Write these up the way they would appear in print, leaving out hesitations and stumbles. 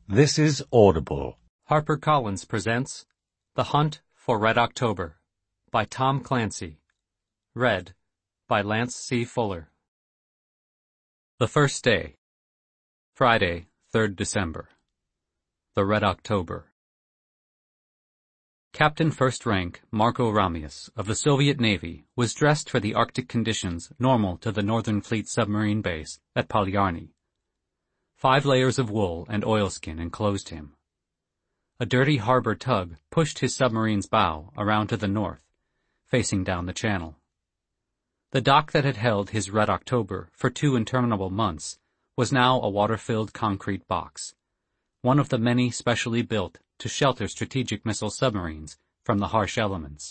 This is Audible. HarperCollins presents The Hunt for Red October by Tom Clancy. Read by Lance C. Fuller. The First Day. Friday, 3rd December. The Red October. Captain First Rank Marko Ramius of the Soviet Navy was dressed for the Arctic conditions normal to the Northern Fleet submarine base at Polyarny. 5 layers of wool and oilskin enclosed him. A dirty harbor tug pushed his submarine's bow around to the north, facing down the channel. The dock that had held his Red October for 2 interminable months was now a water-filled concrete box, one of the many specially built to shelter strategic missile submarines from the harsh elements.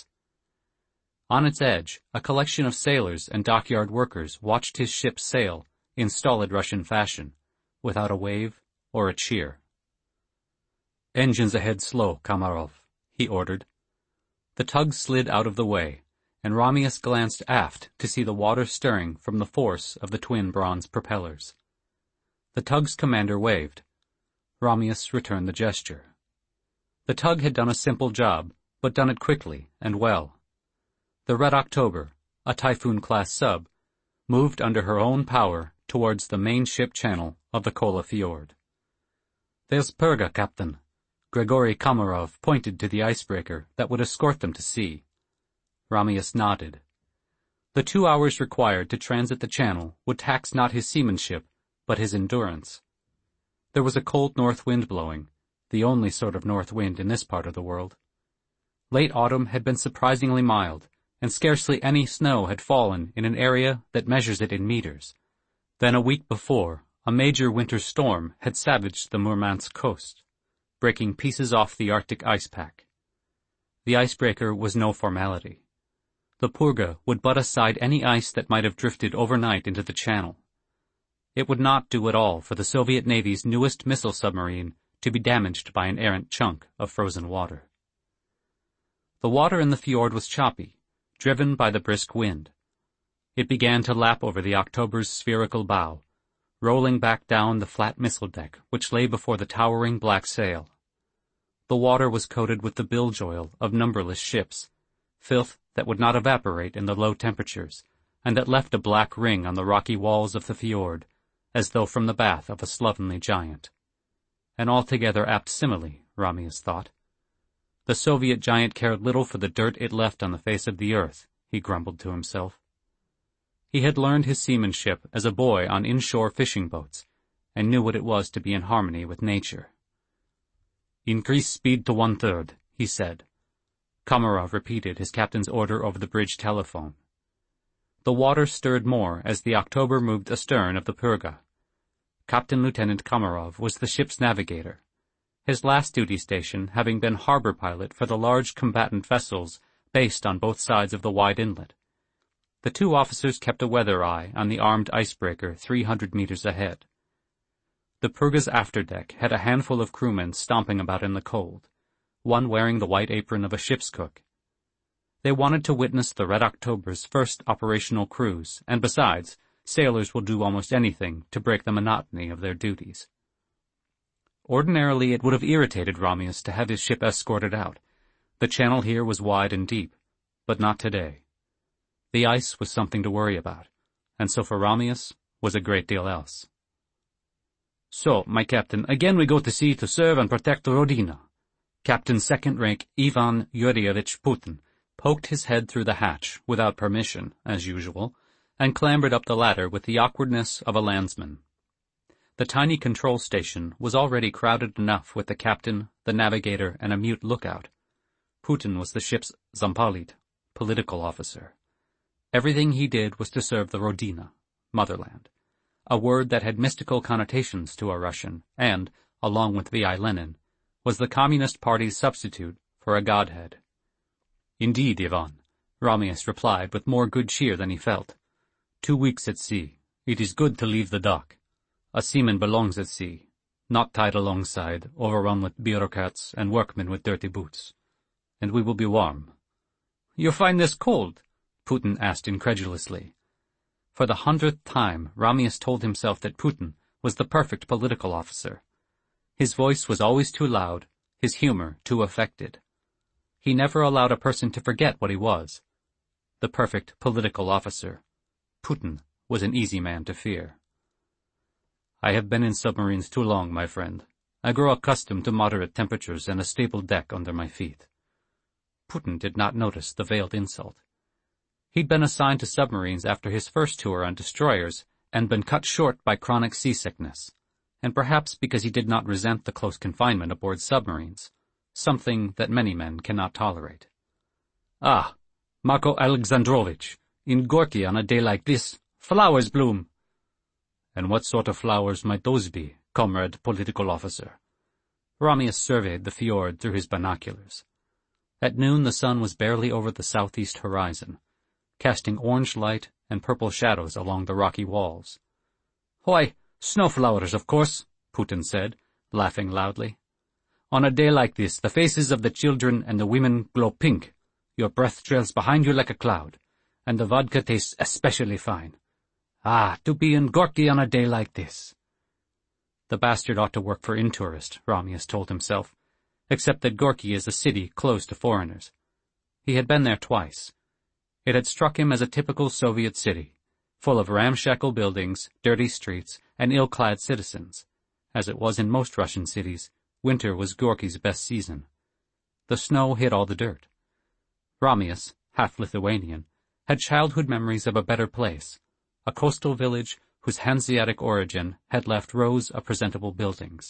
On its edge, a collection of sailors and dockyard workers watched his ship sail in stolid Russian fashion, without a wave or a cheer. "Engines ahead slow, Komarov," he ordered. The tug slid out of the way, and Ramius glanced aft to see the water stirring from the force of the twin bronze propellers. The tug's commander waved. Ramius returned the gesture. The tug had done a simple job, but done it quickly and well. The Red October, a Typhoon-class sub, moved under her own power towards the main ship channel of the Kola Fjord. "There's Purga, Captain." Grigory Komarov pointed to the icebreaker that would escort them to sea. Ramius nodded. The 2 hours required to transit the channel would tax not his seamanship, but his endurance. There was a cold north wind blowing, the only sort of north wind in this part of the world. Late autumn had been surprisingly mild, and scarcely any snow had fallen in an area that measures it in meters. Then a week before, a major winter storm had savaged the Murmansk coast, breaking pieces off the Arctic ice pack. The icebreaker was no formality. The Purga would butt aside any ice that might have drifted overnight into the channel. It would not do at all for the Soviet Navy's newest missile submarine to be damaged by an errant chunk of frozen water. The water in the fjord was choppy, driven by the brisk wind. It began to lap over the October's spherical bow, rolling back down the flat missile deck which lay before the towering black sail. The water was coated with the bilge oil of numberless ships, filth that would not evaporate in the low temperatures, and that left a black ring on the rocky walls of the fjord, as though from the bath of a slovenly giant. An altogether apt simile, Ramius thought. The Soviet giant cared little for the dirt it left on the face of the earth, he grumbled to himself. He had learned his seamanship as a boy on inshore fishing boats, and knew what it was to be in harmony with nature. "Increase speed to 1/3, he said. Komarov repeated his captain's order over the bridge telephone. The water stirred more as the October moved astern of the Purga. Captain Lieutenant Komarov was the ship's navigator, his last duty station having been harbor pilot for the large combatant vessels based on both sides of the wide inlet. The 2 officers kept a weather eye on the armed icebreaker 300 meters ahead. The Purga's afterdeck had a handful of crewmen stomping about in the cold, one wearing the white apron of a ship's cook. They wanted to witness the Red October's first operational cruise, and besides, sailors will do almost anything to break the monotony of their duties. Ordinarily it would have irritated Ramius to have his ship escorted out. The channel here was wide and deep, but not today. The ice was something to worry about, and so for Ramius was a great deal else. "So, my captain, again we go to sea to serve and protect Rodina." Captain Second Rank Ivan Yurievich Putin poked his head through the hatch, without permission, as usual, and clambered up the ladder with the awkwardness of a landsman. The tiny control station was already crowded enough with the captain, the navigator, and a mute lookout. Putin was the ship's Zampolit, political officer. Everything he did was to serve the Rodina, motherland, a word that had mystical connotations to a Russian, and, along with V.I. Lenin, was the Communist Party's substitute for a godhead. "Indeed, Ivan," Ramius replied with more good cheer than he felt. 2 weeks at sea. It is good to leave the dock. A seaman belongs at sea, not tied alongside, overrun with bureaucrats and workmen with dirty boots. And we will be warm." "You find this cold?" Putin asked incredulously. For the 100th time, Ramius told himself that Putin was the perfect political officer. His voice was always too loud, his humor too affected. He never allowed a person to forget what he was. The perfect political officer. Putin was an easy man to fear. "I have been in submarines too long, my friend. I grow accustomed to moderate temperatures and a stable deck under my feet." Putin did not notice the veiled insult. He'd been assigned to submarines after his first tour on destroyers and been cut short by chronic seasickness, and perhaps because he did not resent the close confinement aboard submarines, something that many men cannot tolerate. "Ah, Marko Alexandrovich, in Gorky on a day like this, flowers bloom." "And what sort of flowers might those be, comrade political officer?" Ramius surveyed the fjord through his binoculars. At noon the sun was barely over the southeast horizon, casting orange light and purple shadows along the rocky walls. "Why, snowflowers, of course," Putin said, laughing loudly. "On a day like this, the faces of the children and the women glow pink, your breath trails behind you like a cloud, and the vodka tastes especially fine. Ah, to be in Gorky on a day like this." The bastard ought to work for Intourist, Ramius told himself, except that Gorky is a city closed to foreigners. He had been there twice. It had struck him as a typical Soviet city, full of ramshackle buildings, dirty streets, and ill-clad citizens. As it was in most Russian cities, winter was Gorky's best season. The snow hid all the dirt. Ramius, half Lithuanian, had childhood memories of a better place, a coastal village whose Hanseatic origin had left rows of presentable buildings.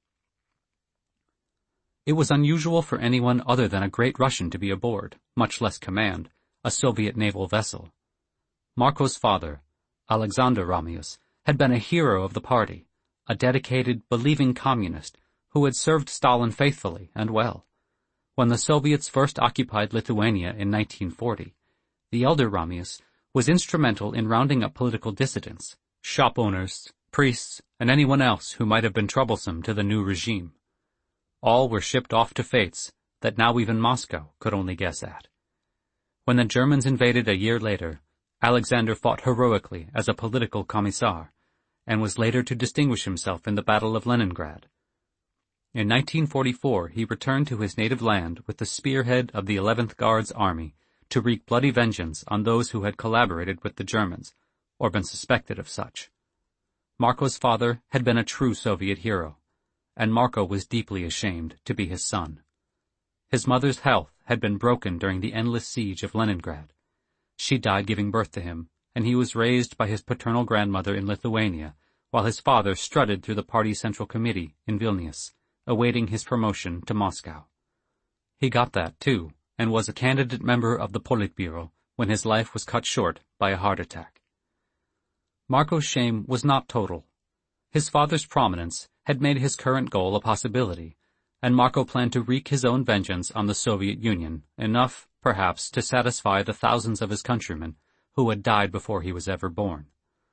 It was unusual for anyone other than a great Russian to be aboard, much less command, a Soviet naval vessel. Marko's father, Alexander Ramius, had been a hero of the party, a dedicated, believing communist who had served Stalin faithfully and well. When the Soviets first occupied Lithuania in 1940, the elder Ramius was instrumental in rounding up political dissidents, shop owners, priests, and anyone else who might have been troublesome to the new regime. All were shipped off to fates that now even Moscow could only guess at. When the Germans invaded a year later, Alexander fought heroically as a political commissar, and was later to distinguish himself in the Battle of Leningrad. In 1944 he returned to his native land with the spearhead of the 11th Guards Army to wreak bloody vengeance on those who had collaborated with the Germans, or been suspected of such. Marko's father had been a true Soviet hero, and Marko was deeply ashamed to be his son. His mother's health had been broken during the endless siege of Leningrad. She died giving birth to him, and he was raised by his paternal grandmother in Lithuania, while his father strutted through the party central committee in Vilnius, awaiting his promotion to Moscow. He got that, too, and was a candidate member of the Politburo when his life was cut short by a heart attack. Marko's shame was not total. His father's prominence had made his current goal a possibility, and Marko planned to wreak his own vengeance on the Soviet Union, enough, perhaps, to satisfy the thousands of his countrymen who had died before he was ever born.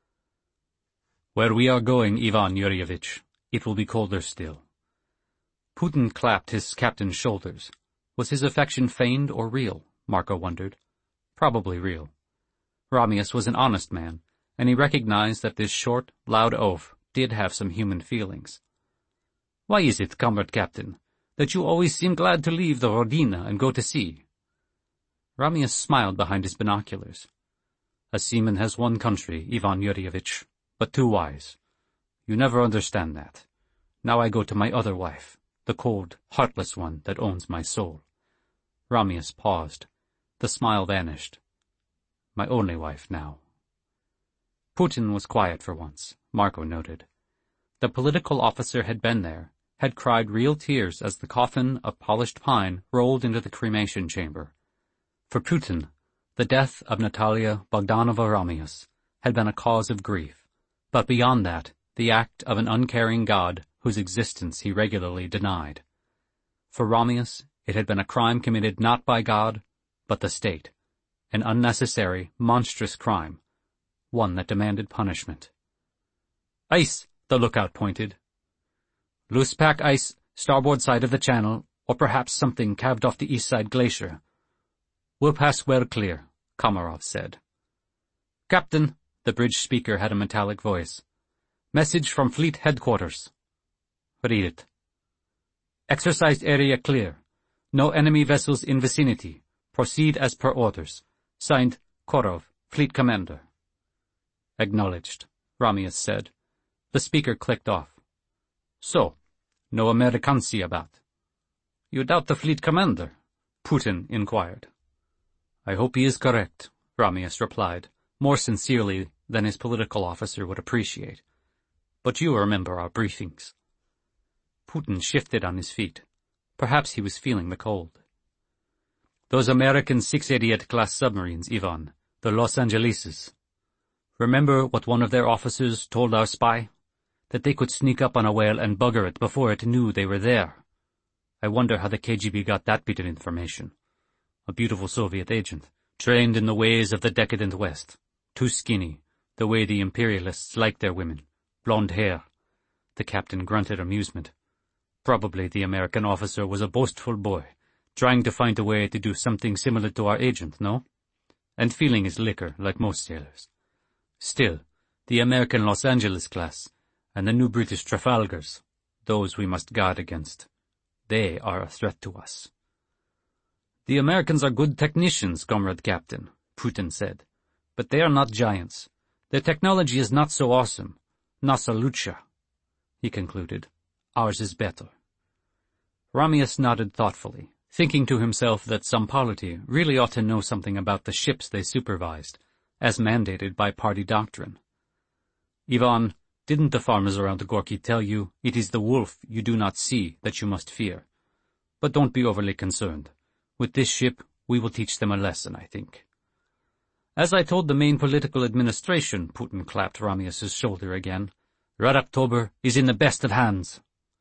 "Where we are going, Ivan Yuryevich, it will be colder still." Putin clapped his captain's shoulders. Was his affection feigned or real? Marko wondered. Probably real. Ramius was an honest man, and he recognized that this short, loud oaf did have some human feelings. "Why is it, comrade captain, that you always seem glad to leave the Rodina and go to sea?" Ramius smiled behind his binoculars. "A seaman has one country, Ivan Yuryevich, but two wives. You never understand that. Now I go to my other wife, the cold, heartless one that owns my soul." Ramius paused. The smile vanished. "My only wife now." Putin was quiet for once, Marko noted. The political officer had been there, had cried real tears as the coffin of polished pine rolled into the cremation chamber. For Putin, the death of Natalia Bogdanova Ramius had been a cause of grief, but beyond that, the act of an uncaring God whose existence he regularly denied. For Ramius, it had been a crime committed not by God, but the state, an unnecessary, monstrous crime, one that demanded punishment. "Ice!" the lookout pointed. "Loose pack ice, starboard side of the channel, or perhaps something calved off the east side glacier." "We'll pass well clear," Komarov said. "Captain," the bridge speaker had a metallic voice. "Message from fleet headquarters." "Read it," Exercised area clear. No enemy vessels in vicinity. Proceed as per orders. Signed, Korov, Fleet Commander. Acknowledged, Ramius said. The speaker clicked off. So, no Amerikansi about. You doubt the Fleet Commander? Putin inquired. I hope he is correct, Ramius replied, more sincerely than his political officer would appreciate. But you remember our briefings. Putin shifted on his feet. Perhaps he was feeling the cold. Those American 688-class submarines, Ivan, the Los Angeleses. Remember what one of their officers told our spy? That they could sneak up on a whale and bugger it before it knew they were there. I wonder how the KGB got that bit of information. A beautiful Soviet agent, trained in the ways of the decadent West. Too skinny, the way the imperialists like their women. Blonde hair. The captain grunted amusement. Probably the American officer was a boastful boy, trying to find a way to do something similar to our agent, no? And feeling his liquor, like most sailors. Still, the American Los Angeles class, and the new British Trafalgars, those we must guard against. They are a threat to us. The Americans are good technicians, Comrade Captain, Putin said, but they are not giants. Their technology is not so awesome. Nasa lucha, he concluded. Ours is better. Ramius nodded thoughtfully, thinking to himself that some polity really ought to know something about the ships they supervised, as mandated by party doctrine. Ivan, didn't the farmers around the Gorky tell you it is the wolf you do not see that you must fear? But don't be overly concerned. With this ship, we will teach them a lesson, I think. As I told the main political administration, Putin clapped Ramius's shoulder again, Red October is in the best of hands.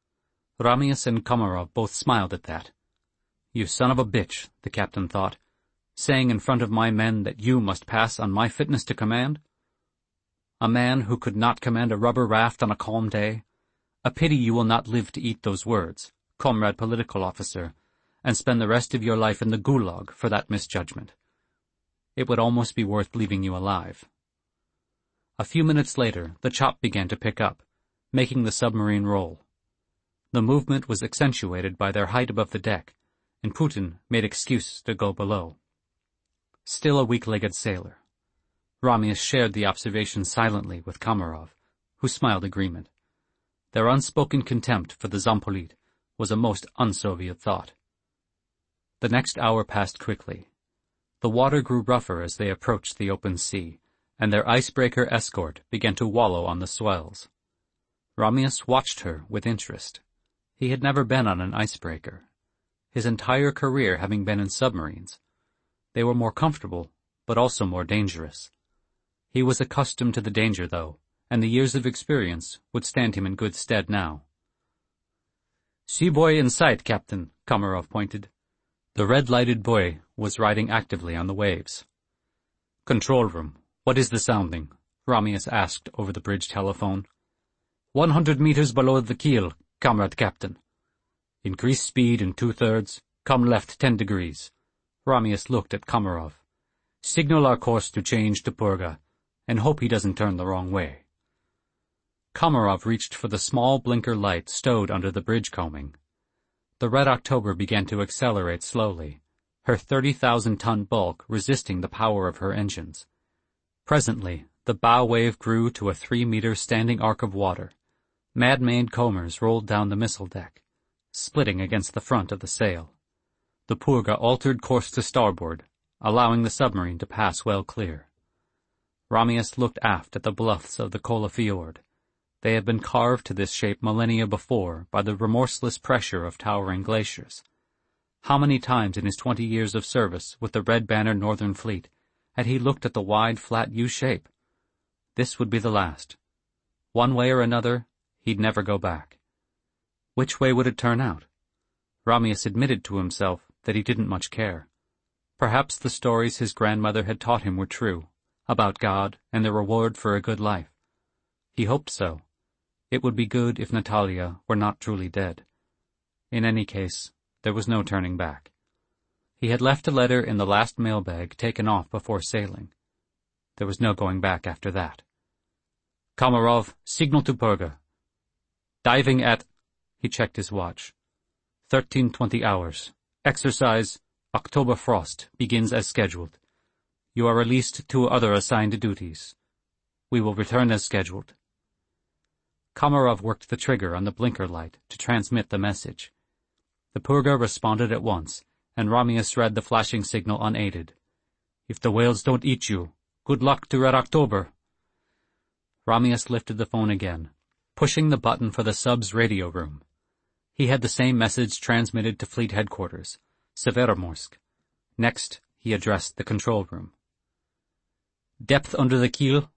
Ramius and Komarov both smiled at that. You son of a bitch, the captain thought, saying in front of my men that you must pass on my fitness to command? A man who could not command a rubber raft on a calm day? A pity you will not live to eat those words, comrade political officer, and spend the rest of your life in the gulag for that misjudgment. It would almost be worth leaving you alive. A few minutes later, the chop began to pick up, making the submarine roll. The movement was accentuated by their height above the deck, and Putin made excuses to go below. Still a weak-legged sailor. Ramius shared the observation silently with Komarov, who smiled agreement. Their unspoken contempt for the Zampolit was a most un-Soviet thought. The next hour passed quickly. The water grew rougher as they approached the open sea, and their icebreaker escort began to wallow on the swells. Ramius watched her with interest. He had never been on an icebreaker, his entire career having been in submarines. They were more comfortable, but also more dangerous. He was accustomed to the danger, though, and the years of experience would stand him in good stead now. "Sea buoy in sight, Captain," Komarov pointed. The red-lighted buoy was riding actively on the waves. "Control room, what is the sounding?" Ramius asked over the bridge telephone. 100 meters below the keel, Comrade Captain. Increase speed in 2/3, come left 10 degrees. Ramius looked at Komarov. Signal our course to change to Purga, and hope he doesn't turn the wrong way. Komarov reached for the small blinker light stowed under the bridge combing. The Red October began to accelerate slowly, her 30,000-ton bulk resisting the power of her engines. Presently, the bow wave grew to a 3-meter standing arc of water. Mad-maned combers rolled down the missile deck, splitting against the front of the sail. The Purga altered course to starboard, allowing the submarine to pass well clear. Ramius looked aft at the bluffs of the Kola Fjord. They had been carved to this shape millennia before by the remorseless pressure of towering glaciers. How many times in his 20 years of service with the red-bannered Northern Fleet had he looked at the wide, flat U-shape? This would be the last. One way or another, he'd never go back. Which way would it turn out? Ramius admitted to himself that he didn't much care. Perhaps the stories his grandmother had taught him were true, about God and the reward for a good life. He hoped so. It would be good if Natalia were not truly dead. In any case, there was no turning back. He had left a letter in the last mailbag taken off before sailing. There was no going back after that. Komarov, signal to Purga. Diving at... He checked his watch. 13:20 hours. Exercise, October frost, begins as scheduled. You are released to other assigned duties. We will return as scheduled. Komarov worked the trigger on the blinker light to transmit the message. The Purga responded at once, and Ramius read the flashing signal unaided. If the whales don't eat you, good luck to Red October. Ramius lifted the phone again, pushing the button for the sub's radio room. He had the same message transmitted to Fleet Headquarters, Severomorsk. Next, he addressed the control room. Depth under the keel?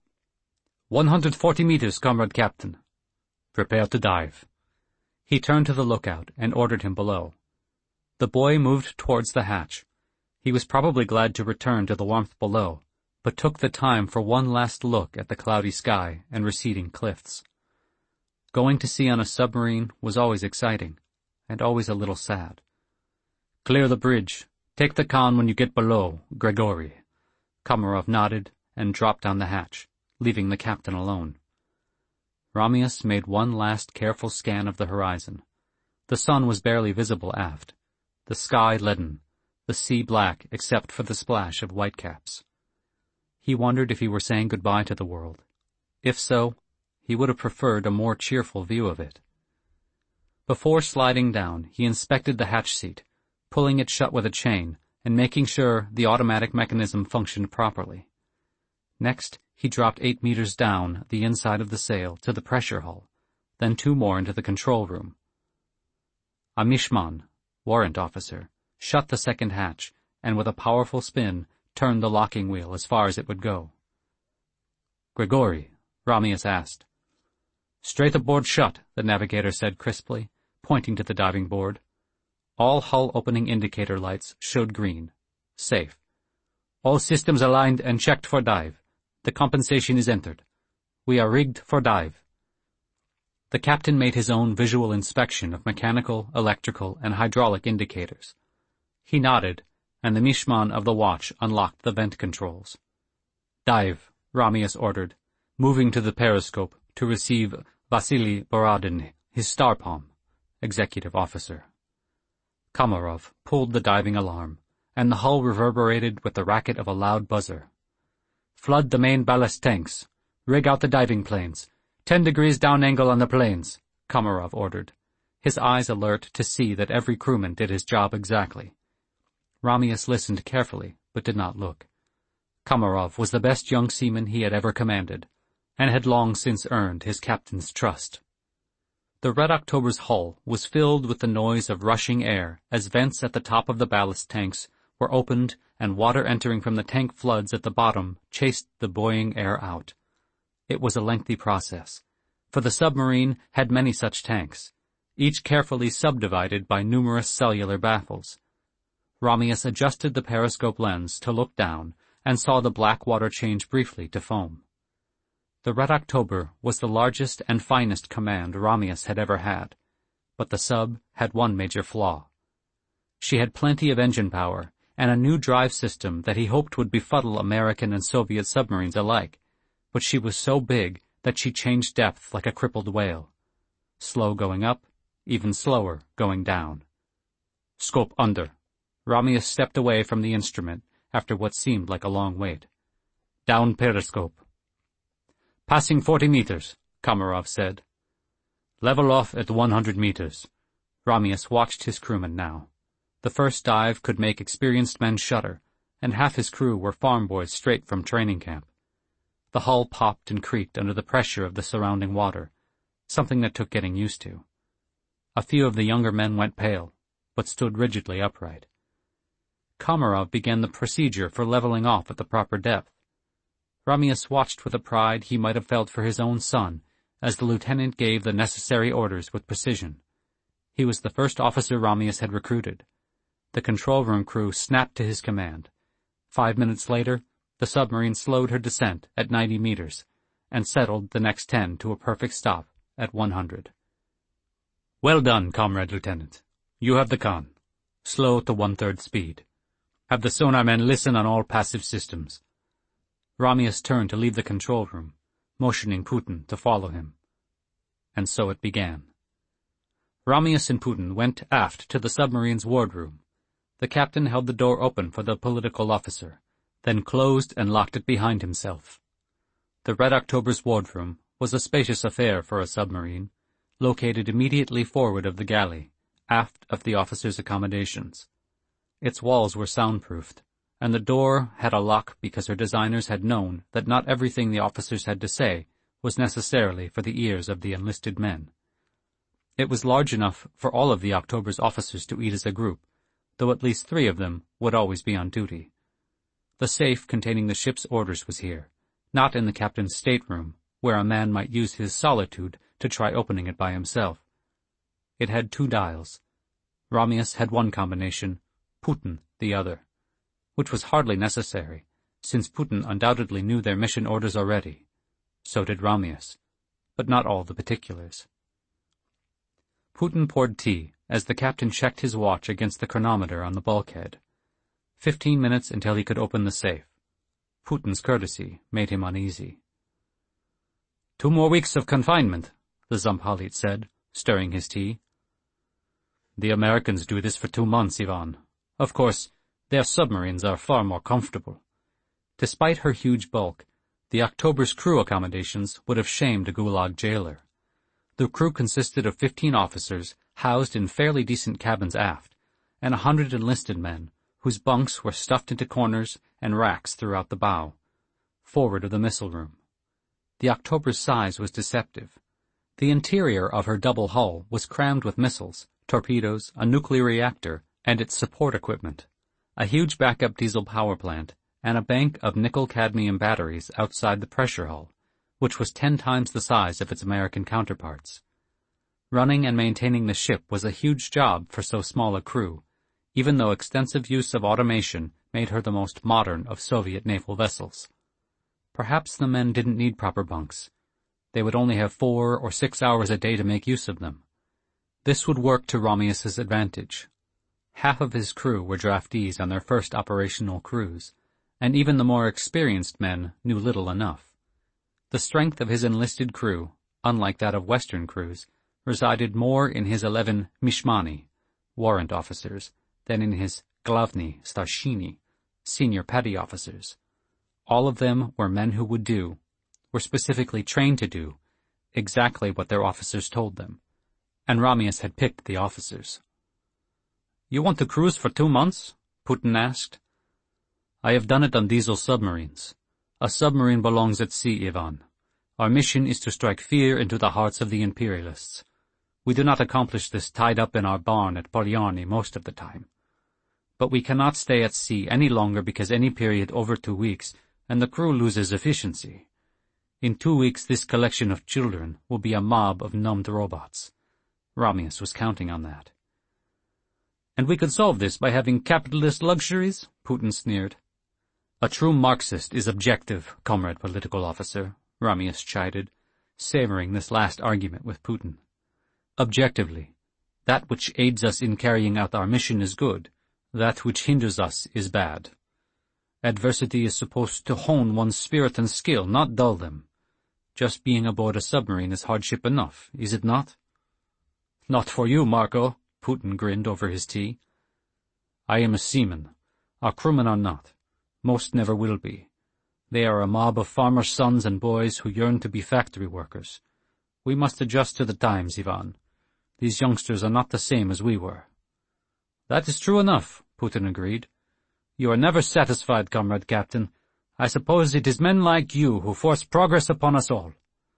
140 meters, Comrade Captain. Prepare to dive. He turned to the lookout and ordered him below. The boy moved towards the hatch. He was probably glad to return to the warmth below, but took the time for one last look at the cloudy sky and receding cliffs. Going to sea on a submarine was always exciting, and always a little sad. Clear the bridge. Take the con when you get below, Grigory. Komarov nodded and dropped down the hatch, leaving the captain alone. Ramius made one last careful scan of the horizon. The sun was barely visible aft, the sky leaden, the sea black except for the splash of whitecaps. He wondered if he were saying goodbye to the world. If so, he would have preferred a more cheerful view of it. Before sliding down, he inspected the hatch seat, pulling it shut with a chain and making sure the automatic mechanism functioned properly. Next, he dropped 8 meters down the inside of the sail to the pressure hull, then 2 more into the control room. A Mishman, warrant officer, shut the second hatch and with a powerful spin turned the locking wheel as far as it would go. Grigory, Ramius asked. Straight aboard shut, the navigator said crisply, pointing to the diving board. All hull opening indicator lights showed green. Safe. All systems aligned and checked for dive. The compensation is entered. We are rigged for dive. The captain made his own visual inspection of mechanical, electrical, and hydraulic indicators. He nodded, and the Mishman of the watch unlocked the vent controls. Dive, Ramius ordered, moving to the periscope to receive Vasily Borodin, his starpalm, executive officer. Komarov pulled the diving alarm, and the hull reverberated with the racket of a loud buzzer. Flood the main ballast tanks. Rig out the diving planes. 10 degrees down angle on the planes, Komarov ordered, his eyes alert to see that every crewman did his job exactly. Ramius listened carefully, but did not look. Komarov was the best young seaman he had ever commanded, and had long since earned his captain's trust. The Red October's hull was filled with the noise of rushing air as vents at the top of the ballast tanks were opened and water entering from the tank floods at the bottom chased the buoying air out. It was a lengthy process, for the submarine had many such tanks, each carefully subdivided by numerous cellular baffles. Ramius adjusted the periscope lens to look down and saw the black water change briefly to foam. The Red October was the largest and finest command Ramius had ever had, but the sub had one major flaw. She had plenty of engine power and a new drive system that he hoped would befuddle American and Soviet submarines alike, but she was so big that she changed depth like a crippled whale. Slow going up, even slower going down. Scope under. Ramius stepped away from the instrument after what seemed like a long wait. Down periscope. Passing 40 meters, Komarov said. Level off at 100 meters. Ramius watched his crewmen now. The first dive could make experienced men shudder, and half his crew were farm boys straight from training camp. The hull popped and creaked under the pressure of the surrounding water, something that took getting used to. A few of the younger men went pale, but stood rigidly upright. Komarov began the procedure for leveling off at the proper depth. Ramius watched with a pride he might have felt for his own son as the lieutenant gave the necessary orders with precision. He was the first officer Ramius had recruited. The control room crew snapped to his command. 5 minutes later, the submarine slowed her descent at 90 meters and settled the next 10 to a perfect stop at 100. Well done, Comrade Lieutenant. You have the con. Slow to 1/3 speed. Have the sonar men listen on all passive systems. Ramius turned to leave the control room, motioning Putin to follow him. And so it began. Ramius and Putin went aft to the submarine's wardroom. The captain held the door open for the political officer, then closed and locked it behind himself. The Red October's wardroom was a spacious affair for a submarine, located immediately forward of the galley, aft of the officers' accommodations. Its walls were soundproofed, and the door had a lock because her designers had known that not everything the officers had to say was necessarily for the ears of the enlisted men. It was large enough for all of the October's officers to eat as a group, though at least 3 of them would always be on duty. The safe containing the ship's orders was here, not in the captain's stateroom, where a man might use his solitude to try opening it by himself. It had 2 dials. Ramius had one combination, Putin the other, which was hardly necessary, since Putin undoubtedly knew their mission orders already. So did Ramius, but not all the particulars. Putin poured tea as the captain checked his watch against the chronometer on the bulkhead. 15 minutes until he could open the safe. Putin's courtesy made him uneasy. 2 more weeks of confinement, the Zamphalit said, stirring his tea. The Americans do this for 2 months, Ivan. Of course, their submarines are far more comfortable. Despite her huge bulk, the October's crew accommodations would have shamed a gulag jailer. The crew consisted of 15 officers housed in fairly decent cabins aft, and 100 enlisted men, whose bunks were stuffed into corners and racks throughout the bow, forward of the missile room. The October's size was deceptive. The interior of her double hull was crammed with missiles, torpedoes, a nuclear reactor, and its support equipment, a huge backup diesel power plant, and a bank of nickel-cadmium batteries outside the pressure hull, which was 10 times the size of its American counterparts. Running and maintaining the ship was a huge job for so small a crew, even though extensive use of automation made her the most modern of Soviet naval vessels. Perhaps the men didn't need proper bunks. They would only have 4 or 6 hours a day to make use of them. This would work to Ramius's advantage. Half of his crew were draftees on their first operational cruise, and even the more experienced men knew little enough. The strength of his enlisted crew, unlike that of Western crews, resided more in his 11 mishmani, warrant officers, than in his glavni starshini, senior petty officers. All of them were men who were specifically trained to do, exactly what their officers told them, and Ramius had picked the officers. "You want to cruise for 2 months?" Putin asked. "I have done it on diesel submarines. A submarine belongs at sea, Ivan. Our mission is to strike fear into the hearts of the imperialists. We do not accomplish this tied up in our barn at Polyarny most of the time. But we cannot stay at sea any longer because any period over 2 weeks, and the crew loses efficiency. In 2 weeks this collection of children will be a mob of numbed robots." Ramius was counting on that. "And we could solve this by having capitalist luxuries?" Putin sneered. "A true Marxist is objective, comrade political officer," Ramius chided, savoring this last argument with Putin. "Objectively, that which aids us in carrying out our mission is good, that which hinders us is bad. Adversity is supposed to hone one's spirit and skill, not dull them. Just being aboard a submarine is hardship enough, is it not?" "Not for you, Marco," Putin grinned over his tea. "I am a seaman. Our crewmen are not. Most never will be. They are a mob of farmer sons and boys who yearn to be factory workers. We must adjust to the times, Ivan. These youngsters are not the same as we were." "That is true enough," Putin agreed. "You are never satisfied, comrade captain. I suppose it is men like you who force progress upon us all."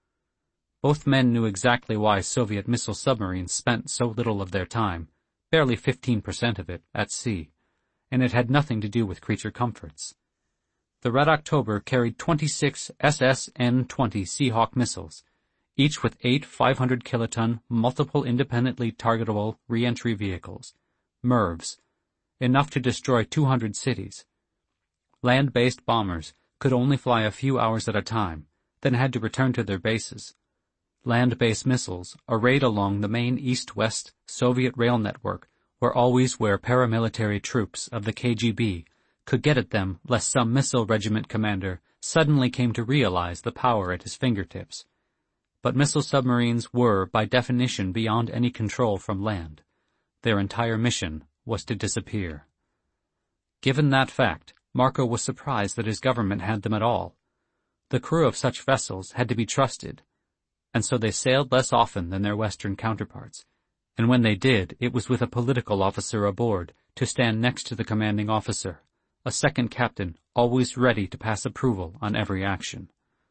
Both men knew exactly why Soviet missile submarines spent so little of their time, barely 15% of it, at sea, and it had nothing to do with creature comforts. The Red October carried 26 SS-N-20 Seahawk missiles, each with 8 500-kiloton multiple independently targetable re-entry vehicles, MIRVs, enough to destroy 200 cities. Land-based bombers could only fly a few hours at a time, then had to return to their bases. Land-based missiles, arrayed along the main east-west Soviet rail network, were always where paramilitary troops of the KGB could get at them lest some missile regiment commander suddenly came to realize the power at his fingertips. But missile submarines were, by definition, beyond any control from land. Their entire mission was to disappear. Given that fact, Marco was surprised that his government had them at all. The crew of such vessels had to be trusted, and so they sailed less often than their Western counterparts, and when they did, it was with a political officer aboard to stand next to the commanding officer, a second captain always ready to pass approval on every action.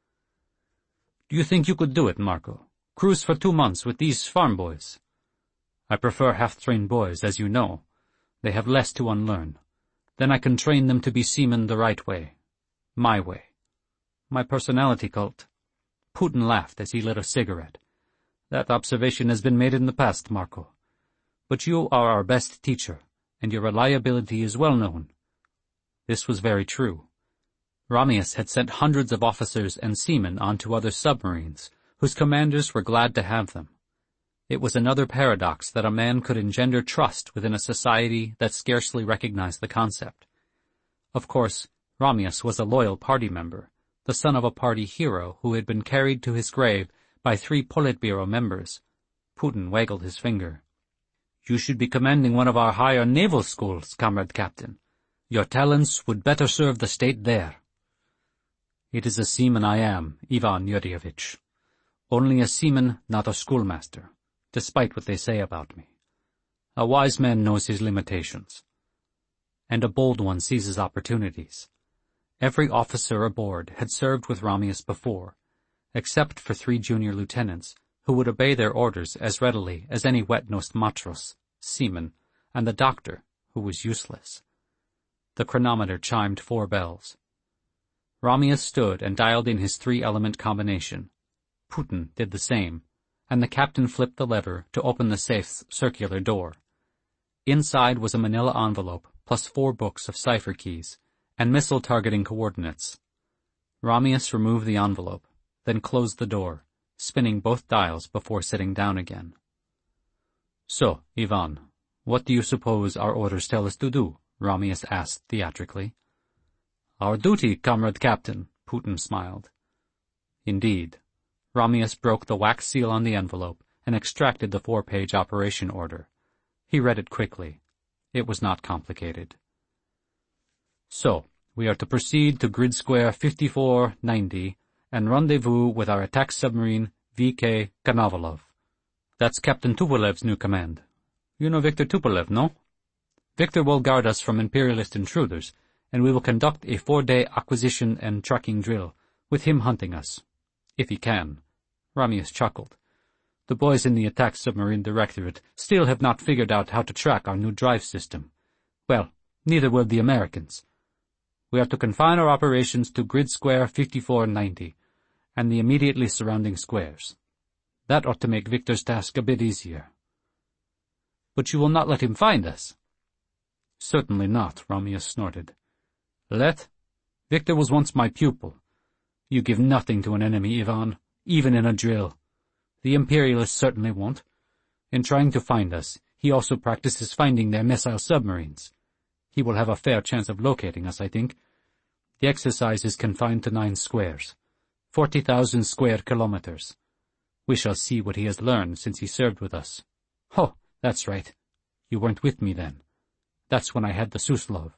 "Do you think you could do it, Marco? Cruise for 2 months with these farm boys?" "I prefer half-trained boys, as you know. They have less to unlearn. Then I can train them to be seamen the right way. My way. My personality cult." Putin laughed as he lit a cigarette. "That observation has been made in the past, Marco. But you are our best teacher, and your reliability is well known." This was very true. Ramius had sent hundreds of officers and seamen onto other submarines, whose commanders were glad to have them. It was another paradox that a man could engender trust within a society that scarcely recognized the concept. Of course, Ramius was a loyal party member, the son of a party hero who had been carried to his grave by 3 Politburo members. Putin waggled his finger. "You should be commanding one of our higher naval schools, Comrade Captain. Your talents would better serve the state there." "It is a seaman I am, Ivan Yuryevich. Only a seaman, not a schoolmaster, despite what they say about me. A wise man knows his limitations. And a bold one seizes opportunities. Every officer aboard had served with Ramius before, except for 3 junior lieutenants, who would obey their orders as readily as any wet-nosed matros, seaman, and the doctor, who was useless. The chronometer chimed 4 bells. Ramius stood and dialed in his 3-element combination. Putin did the same, and the captain flipped the lever to open the safe's circular door. Inside was a manila envelope plus 4 books of cipher keys and missile targeting coordinates. Ramius removed the envelope, then closed the door, spinning both dials before sitting down again. "So, Ivan, what do you suppose our orders tell us to do?" Ramius asked theatrically. "Our duty, Comrade Captain," Putin smiled. Indeed. Ramius broke the wax seal on the envelope and extracted the 4-page operation order. He read it quickly. It was not complicated. "So, we are to proceed to grid square 5490 and rendezvous with our attack submarine V.K. Konovalov. That's Captain Tupolev's new command. You know Viktor Tupolev, no? Viktor will guard us from imperialist intruders, and we will conduct a 4-day acquisition and tracking drill, with him hunting us. If he can." Ramius chuckled. "The boys in the attack submarine directorate still have not figured out how to track our new drive system. Well, neither will the Americans. We are to confine our operations to grid square 5490 and the immediately surrounding squares. That ought to make Viktor's task a bit easier." "But you will not let him find us?" "Certainly not," Ramius snorted. "Let? Viktor was once my pupil. You give nothing to an enemy, Ivan, even in a drill. The imperialists certainly won't. In trying to find us, he also practices finding their missile submarines. He will have a fair chance of locating us, I think. The exercise is confined to 9 squares, 40,000 square kilometers. We shall see what he has learned since he served with us. Oh, that's right. You weren't with me then. That's when I had the Suslov."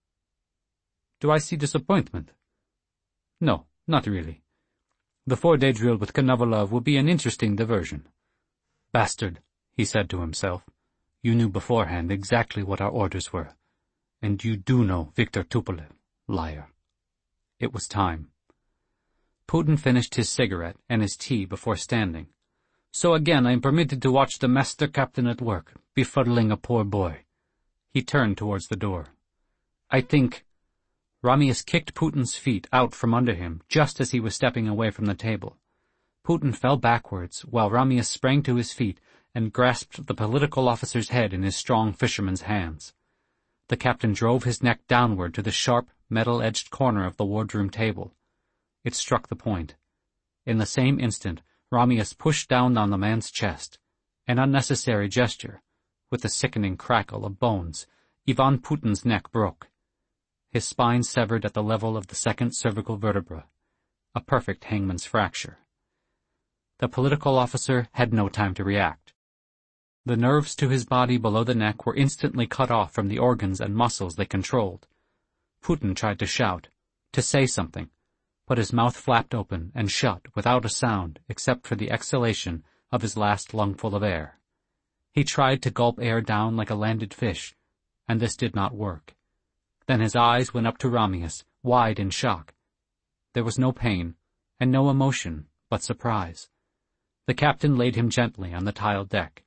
"Do I see disappointment?" "No, not really. The 4-day drill with Konovalov will be an interesting diversion." "Bastard," he said to himself. "You knew beforehand exactly what our orders were. And you do know Viktor Tupolev, liar." It was time. Putin finished his cigarette and his tea before standing. "So again I am permitted to watch the master captain at work, befuddling a poor boy." He turned towards the door. "I think—" Ramius kicked Putin's feet out from under him just as he was stepping away from the table. Putin fell backwards while Ramius sprang to his feet and grasped the political officer's head in his strong fisherman's hands. The captain drove his neck downward to the sharp, metal-edged corner of the wardroom table. It struck the point. In the same instant, Ramius pushed down on the man's chest. An unnecessary gesture. With the sickening crackle of bones, Ivan Putin's neck broke. His spine severed at the level of the 2nd cervical vertebra. A perfect hangman's fracture. The political officer had no time to react. The nerves to his body below the neck were instantly cut off from the organs and muscles they controlled. Putin tried to shout, to say something, but his mouth flapped open and shut without a sound except for the exhalation of his last lungful of air. He tried to gulp air down like a landed fish, and this did not work. Then his eyes went up to Ramius, wide in shock. There was no pain, and no emotion, but surprise. The captain laid him gently on the tiled deck.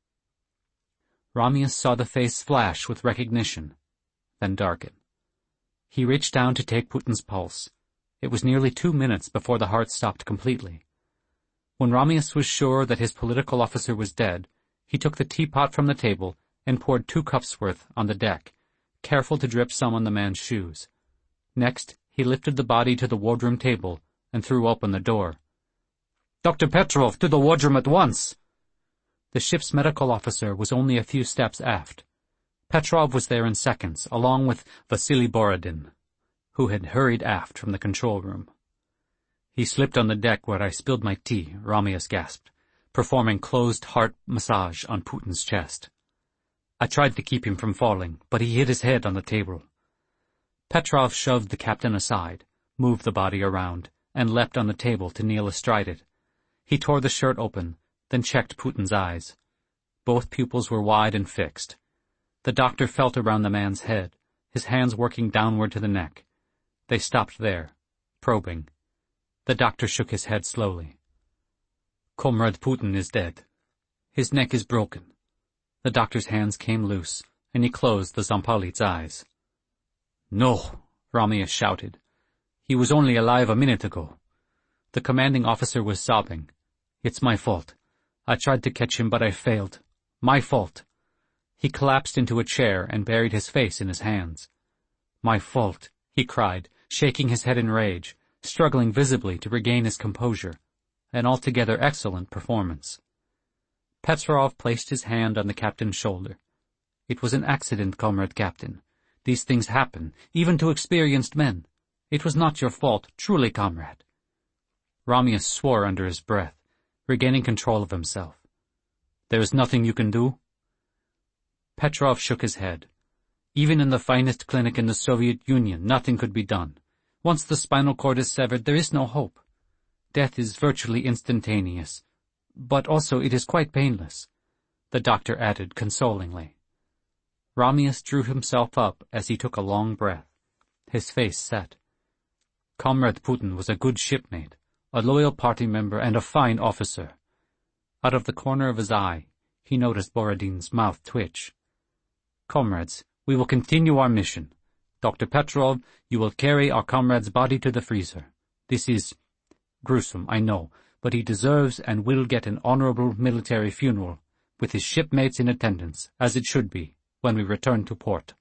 Ramius saw the face flash with recognition, then darken. He reached down to take Putin's pulse. It was nearly 2 minutes before the heart stopped completely. When Ramius was sure that his political officer was dead, he took the teapot from the table and poured 2 cups worth on the deck, careful to drip some on the man's shoes. Next, he lifted the body to the wardroom table and threw open the door. "Dr. Petrov, to the wardroom at once!" The ship's medical officer was only a few steps aft. Petrov was there in seconds, along with Vasily Borodin, who had hurried aft from the control room. "He slipped on the deck where I spilled my tea," Ramius gasped, performing closed-heart massage on Putin's chest. "I tried to keep him from falling, but he hit his head on the table." Petrov shoved the captain aside, moved the body around, and leapt on the table to kneel astride it. He tore the shirt open, then checked Putin's eyes. Both pupils were wide and fixed. The doctor felt around the man's head, his hands working downward to the neck. They stopped there, probing. The doctor shook his head slowly. "Comrade Putin is dead. His neck is broken." The doctor's hands came loose, and he closed the Zampalit's eyes. "No," Ramius shouted. "He was only alive a minute ago." The commanding officer was sobbing. "It's my fault. I tried to catch him, but I failed. My fault." He collapsed into a chair and buried his face in his hands. "My fault," he cried, shaking his head in rage, struggling visibly to regain his composure. An altogether excellent performance. Petrov placed his hand on the captain's shoulder. "It was an accident, Comrade Captain. These things happen, even to experienced men. It was not your fault, truly, comrade." Ramius swore under his breath, regaining control of himself. "There is nothing you can do?" Petrov shook his head. "Even in the finest clinic in the Soviet Union, nothing could be done. Once the spinal cord is severed, there is no hope. Death is virtually instantaneous, but also it is quite painless," the doctor added consolingly. Ramius drew himself up as he took a long breath. His face set. Comrade Putin was a good shipmate, a loyal party member, and a fine officer. Out of the corner of his eye, he noticed Borodin's mouth twitch. "Comrades, we will continue our mission. Dr. Petrov, you will carry our comrade's body to the freezer. This is gruesome, I know, but he deserves and will get an honorable military funeral, with his shipmates in attendance, as it should be, when we return to port."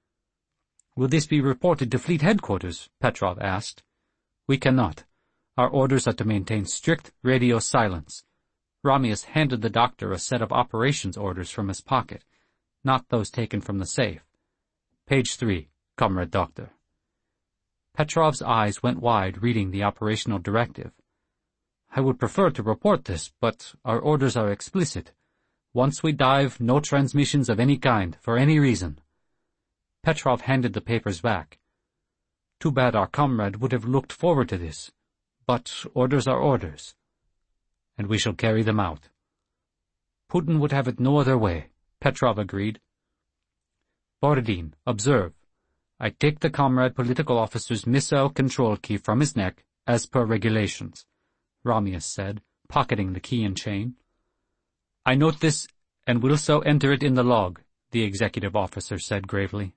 "Will this be reported to fleet headquarters?" Petrov asked. "We cannot. Our orders are to maintain strict radio silence." Ramius handed the doctor a set of operations orders from his pocket, not those taken from the safe. "Page 3, Comrade Doctor." Petrov's eyes went wide reading the operational directive. "I would prefer to report this, but our orders are explicit. Once we dive, no transmissions of any kind, for any reason." Petrov handed the papers back. "Too bad our comrade would have looked forward to this. But orders are orders. And we shall carry them out." "Putin would have it no other way," Petrov agreed. "Borodin, observe. I take the comrade political officer's missile control key from his neck, as per regulations," Ramius said, pocketing the key and chain. "I note this, and will so enter it in the log," the executive officer said gravely.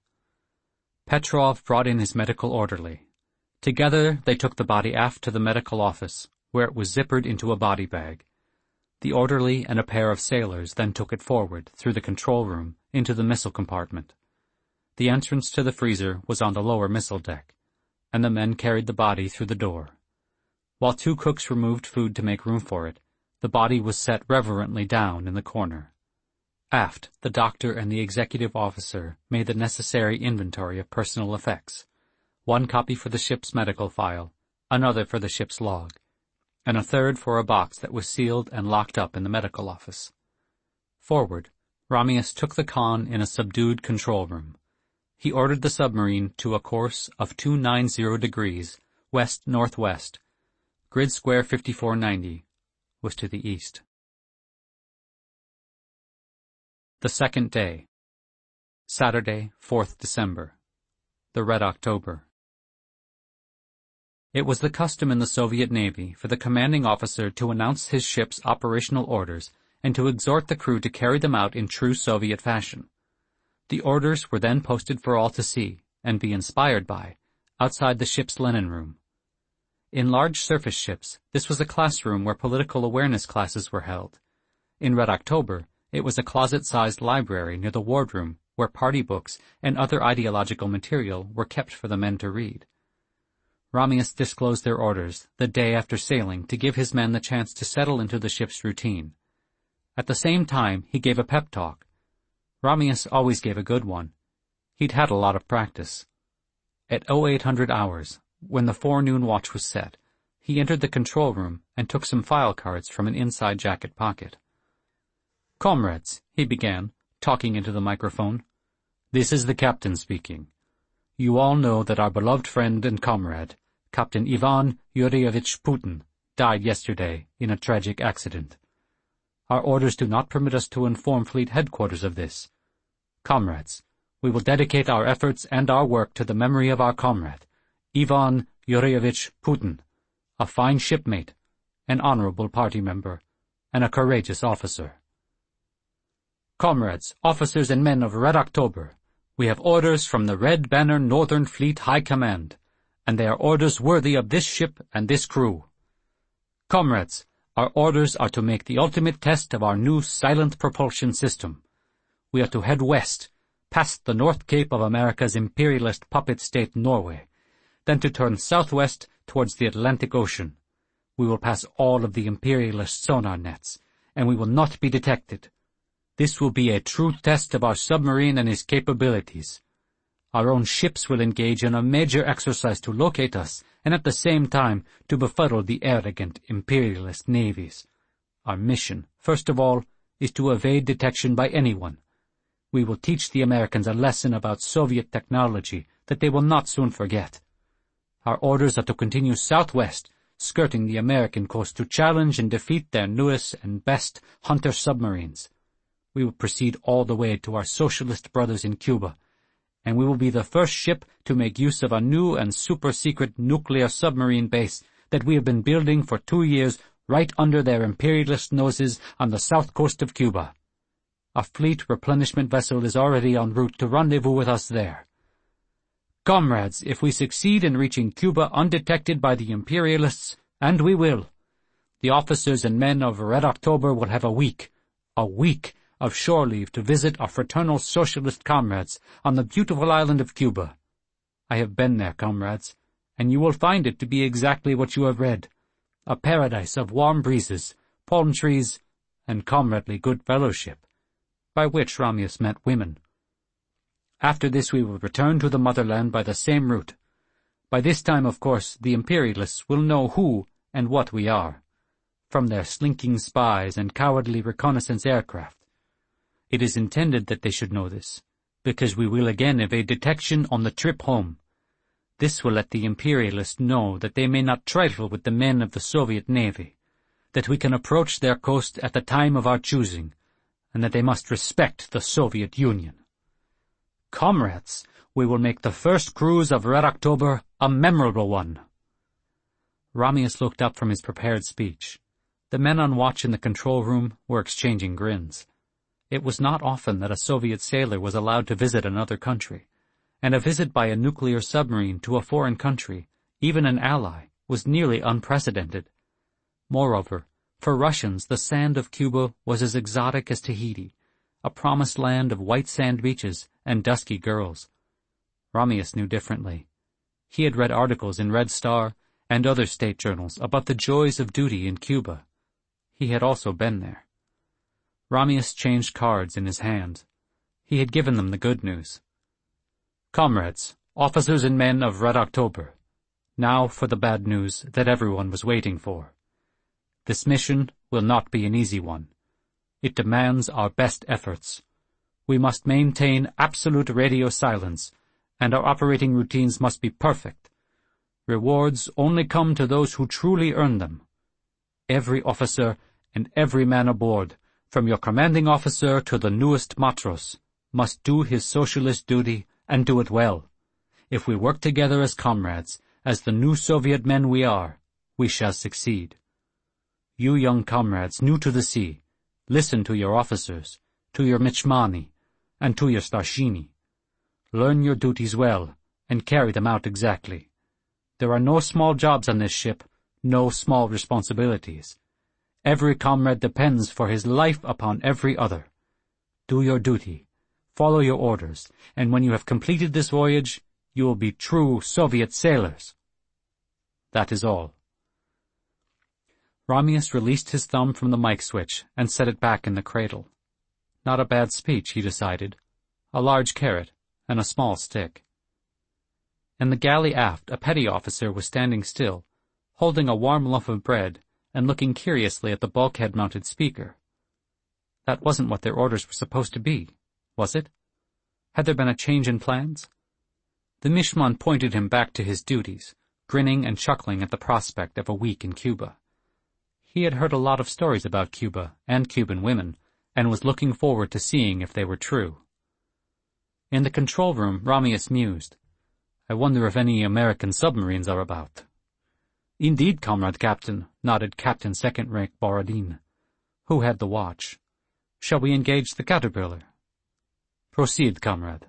Petrov brought in his medical orderly. Together they took the body aft to the medical office, where it was zippered into a body bag. The orderly and a pair of sailors then took it forward, through the control room, into the missile compartment. The entrance to the freezer was on the lower missile deck, and the men carried the body through the door. While 2 cooks removed food to make room for it, the body was set reverently down in the corner. Aft, the doctor and the executive officer made the necessary inventory of personal effects. 1 copy for the ship's medical file, another for the ship's log. and a third for a box that was sealed and locked up in the medical office. Forward, Ramius took the con in a subdued control room. He ordered the submarine to a course of 290 degrees west-northwest. Grid square 5490 was to the east. The second day, Saturday, 4th December, the Red October. It was the custom in the Soviet Navy for the commanding officer to announce his ship's operational orders and to exhort the crew to carry them out in true Soviet fashion. The orders were then posted for all to see and be inspired by, outside the ship's linen room. In large surface ships, this was a classroom where political awareness classes were held. In Red October, it was a closet-sized library near the wardroom where party books and other ideological material were kept for the men to read. Ramius disclosed their orders the day after sailing to give his men the chance to settle into the ship's routine. At the same time, he gave a pep talk. Ramius always gave a good one. He'd had a lot of practice. At 0800 hours, when the forenoon watch was set, he entered the control room and took some file cards from an inside jacket pocket. "Comrades," he began, talking into the microphone, "this is the captain speaking. You all know that our beloved friend and comrade, Captain Ivan Yurievich Putin, died yesterday in a tragic accident. Our orders do not permit us to inform Fleet Headquarters of this. Comrades, we will dedicate our efforts and our work to the memory of our comrade, Ivan Yurievich Putin, a fine shipmate, an honorable party member, and a courageous officer. Comrades, officers and men of Red October, we have orders from the Red Banner Northern Fleet High Command, and they are orders worthy of this ship and this crew. Comrades, our orders are to make the ultimate test of our new silent propulsion system. We are to head west, past the North Cape of America's imperialist puppet state Norway, then to turn southwest towards the Atlantic Ocean. We will pass all of the imperialist sonar nets, and we will not be detected. This will be a true test of our submarine and its capabilities. Our own ships will engage in a major exercise to locate us, and at the same time to befuddle the arrogant imperialist navies. Our mission, first of all, is to evade detection by anyone. We will teach the Americans a lesson about Soviet technology that they will not soon forget. Our orders are to continue southwest, skirting the American coast to challenge and defeat their newest and best hunter submarines. We will proceed all the way to our socialist brothers in Cuba, and we will be the first ship to make use of a new and super-secret nuclear submarine base that we have been building for 2 years right under their imperialist noses on the south coast of Cuba. A fleet replenishment vessel is already en route to rendezvous with us there. Comrades, if we succeed in reaching Cuba undetected by the imperialists, and we will, the officers and men of Red October will have a week of shore leave to visit our fraternal socialist comrades on the beautiful island of Cuba. I have been there, comrades, and you will find it to be exactly what you have read, a paradise of warm breezes, palm trees, and comradely good fellowship, by which Ramius meant women. After this we will return to the motherland by the same route. By this time, of course, the imperialists will know who and what we are, from their slinking spies and cowardly reconnaissance aircraft. It is intended that they should know this, because we will again evade detection on the trip home. This will let the imperialists know that they may not trifle with the men of the Soviet Navy, that we can approach their coast at the time of our choosing, and that they must respect the Soviet Union. Comrades, we will make the first cruise of Red October a memorable one. Ramius looked up from his prepared speech. The men on watch in the control room were exchanging grins. It was not often that a Soviet sailor was allowed to visit another country, and a visit by a nuclear submarine to a foreign country, even an ally, was nearly unprecedented. Moreover, for Russians the sand of Cuba was as exotic as Tahiti, a promised land of white sand beaches and dusky girls. Ramius knew differently. He had read articles in Red Star and other state journals about the joys of duty in Cuba. He had also been there. Ramius changed cards in his hand. He had given them the good news. Comrades, officers and men of Red October, now for the bad news that everyone was waiting for. This mission will not be an easy one. It demands our best efforts. We must maintain absolute radio silence, and our operating routines must be perfect. Rewards only come to those who truly earn them. Every officer and every man aboard, from your commanding officer to the newest matros, must do his socialist duty and do it well. If we work together as comrades, as the new Soviet men we are, we shall succeed. You young comrades new to the sea, listen to your officers, to your michmani, and to your starshini. Learn your duties well, and carry them out exactly. There are no small jobs on this ship, no small responsibilities. Every comrade depends for his life upon every other. Do your duty, follow your orders, and when you have completed this voyage, you will be true Soviet sailors. That is all. Ramius released his thumb from the mic switch and set it back in the cradle. Not a bad speech, he decided. A large carrot and a small stick. In the galley aft, a petty officer was standing still, holding a warm loaf of bread and looking curiously at the bulkhead-mounted speaker. That wasn't what their orders were supposed to be, was it? Had there been a change in plans? The Mishman pointed him back to his duties, grinning and chuckling at the prospect of a week in Cuba. He had heard a lot of stories about Cuba and Cuban women, and was looking forward to seeing if they were true. In the control room, Ramius mused. I wonder if any American submarines are about. Indeed, Comrade Captain, nodded Captain Second-Rank Borodin, who had the watch. Shall we engage the Caterpillar? Proceed, comrade.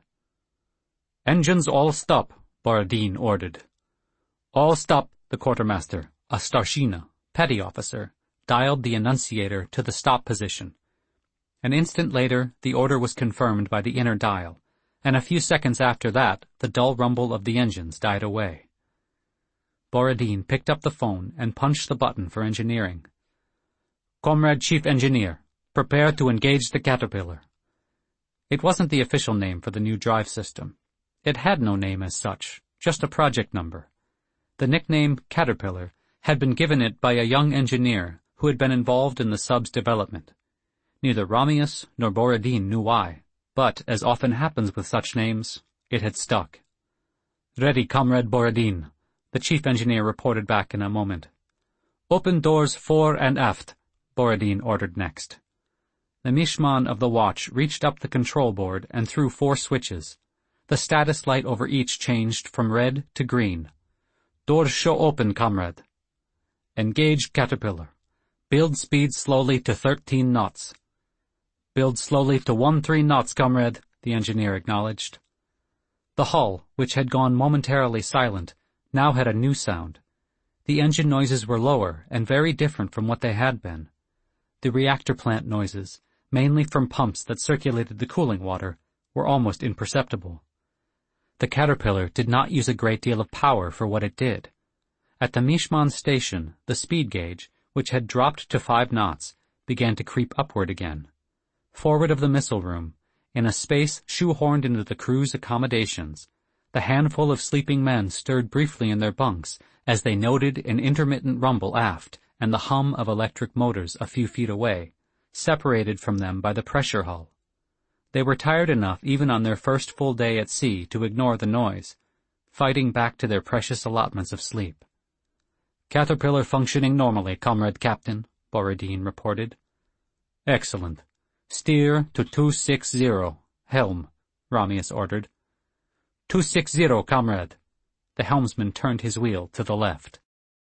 Engines all stop, Borodin ordered. All stop, the quartermaster, a starshina, petty officer, dialed the annunciator to the stop position. An instant later, the order was confirmed by the inner dial, and a few seconds after that, the dull rumble of the engines died away. Borodin picked up the phone and punched the button for engineering. Comrade Chief Engineer, prepare to engage the Caterpillar. It wasn't the official name for the new drive system. It had no name as such, just a project number. The nickname Caterpillar had been given it by a young engineer who had been involved in the sub's development. Neither Ramius nor Borodin knew why, but, as often happens with such names, it had stuck. Ready, Comrade Borodin, the chief engineer reported back in a moment. Open doors fore and aft, Borodin ordered next. The Mishman of the watch reached up the control board and threw 4 switches. The status light over each changed from red to green. Doors show open, comrade. Engage Caterpillar. Build speed slowly to 13 knots. Build slowly to 13 knots, comrade, the engineer acknowledged. The hull, which had gone momentarily silent, now had a new sound. The engine noises were lower and very different from what they had been. The reactor plant noises, mainly from pumps that circulated the cooling water, were almost imperceptible. The Caterpillar did not use a great deal of power for what it did. At the Mishman station, the speed gauge, which had dropped to 5 knots, began to creep upward again. Forward of the missile room, in a space shoehorned into the crew's accommodations, the handful of sleeping men stirred briefly in their bunks as they noted an intermittent rumble aft and the hum of electric motors a few feet away, separated from them by the pressure hull. They were tired enough even on their first full day at sea to ignore the noise, fighting back to their precious allotments of sleep. Caterpillar functioning normally, Comrade Captain, Borodin reported. Excellent. Steer to 260, helm, Ramius ordered. 260, comrade. The helmsman turned his wheel to the left.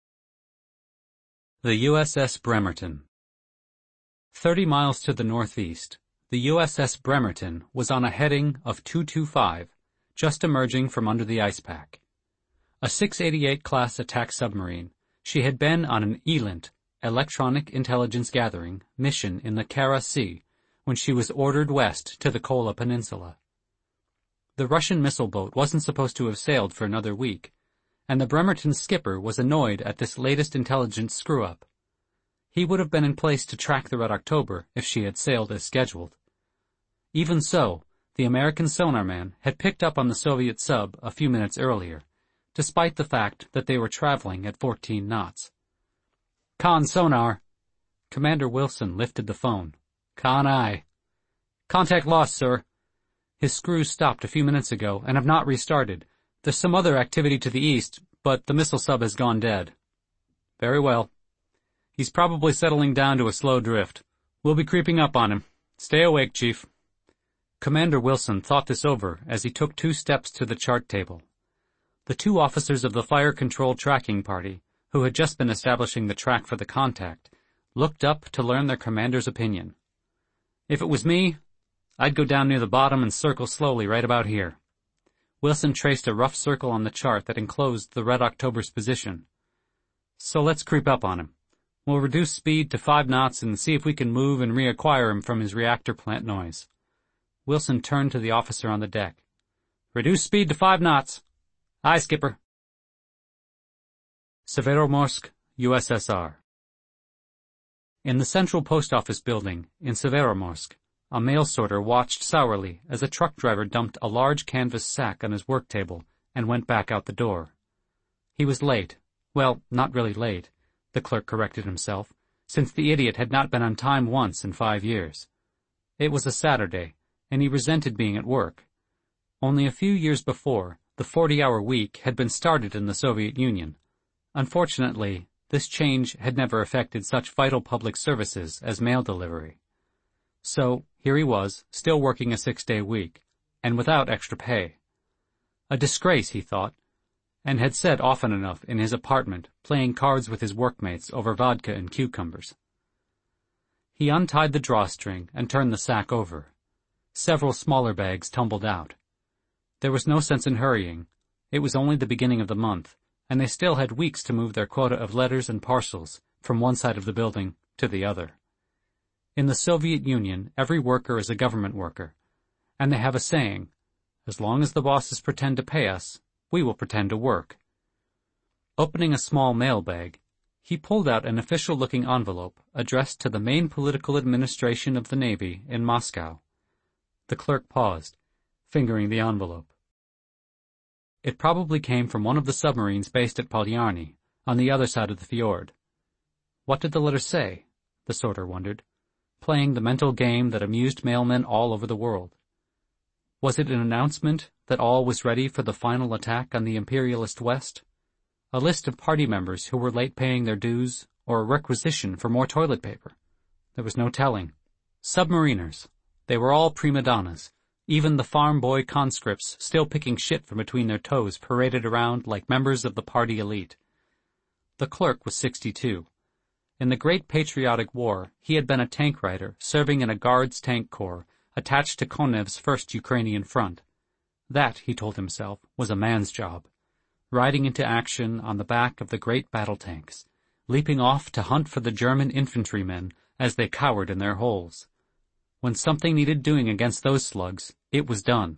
The USS Bremerton. 30 miles to the northeast, the USS Bremerton was on a heading of 225, just emerging from under the ice pack. A 688-class attack submarine, she had been on an ELINT, Electronic Intelligence Gathering, mission in the Kara Sea when she was ordered west to the Kola Peninsula. The Russian missile boat wasn't supposed to have sailed for another week, and the Bremerton's skipper was annoyed at this latest intelligence screw-up. He would have been in place to track the Red October if she had sailed as scheduled. Even so, the American sonarman had picked up on the Soviet sub a few minutes earlier, despite the fact that they were traveling at 14 knots. Con sonar, Commander Wilson lifted the phone. Con I. Contact lost, sir. His screws stopped a few minutes ago and have not restarted. There's some other activity to the east, but the missile sub has gone dead. Very well. He's probably settling down to a slow drift. We'll be creeping up on him. Stay awake, Chief. Commander Wilson thought this over as he took 2 steps to the chart table. The 2 officers of the Fire Control Tracking Party, who had just been establishing the track for the contact, looked up to learn their commander's opinion. If it was me, I'd go down near the bottom and circle slowly right about here. Wilson traced a rough circle on the chart that enclosed the Red October's position. So let's creep up on him. We'll reduce speed to 5 knots and see if we can move and reacquire him from his reactor plant noise. Wilson turned to the officer on the deck. Reduce speed to 5 knots. Aye, Skipper. Severomorsk, USSR. In the Central Post Office building in Severomorsk, a mail sorter watched sourly as a truck driver dumped a large canvas sack on his work table and went back out the door. He was late. Well, not really late, the clerk corrected himself, since the idiot had not been on time once in 5 years. It was a Saturday, and he resented being at work. Only a few years before, the 40-hour week had been started in the Soviet Union. Unfortunately, this change had never affected such vital public services as mail delivery. So, here he was, still working a 6-day week, and without extra pay. A disgrace, he thought, and had said often enough in his apartment, playing cards with his workmates over vodka and cucumbers. He untied the drawstring and turned the sack over. Several smaller bags tumbled out. There was no sense in hurrying. It was only the beginning of the month, and they still had weeks to move their quota of letters and parcels from one side of the building to the other. In the Soviet Union, every worker is a government worker, and they have a saying, as long as the bosses pretend to pay us, we will pretend to work. Opening a small mail bag, he pulled out an official-looking envelope addressed to the main political administration of the Navy in Moscow. The clerk paused, fingering the envelope. It probably came from one of the submarines based at Polyarny, on the other side of the fjord. What did the letter say? The sorter wondered, playing the mental game that amused mailmen all over the world. Was it an announcement that all was ready for the final attack on the imperialist West? A list of party members who were late paying their dues, or a requisition for more toilet paper? There was no telling. Submariners. They were all prima donnas. Even the farm boy conscripts still picking shit from between their toes paraded around like members of the party elite. The clerk was 62. In the Great Patriotic War, he had been a tank rider serving in a Guards tank corps attached to Konev's First Ukrainian Front. That, he told himself, was a man's job. Riding into action on the back of the great battle tanks, leaping off to hunt for the German infantrymen as they cowered in their holes. When something needed doing against those slugs, it was done.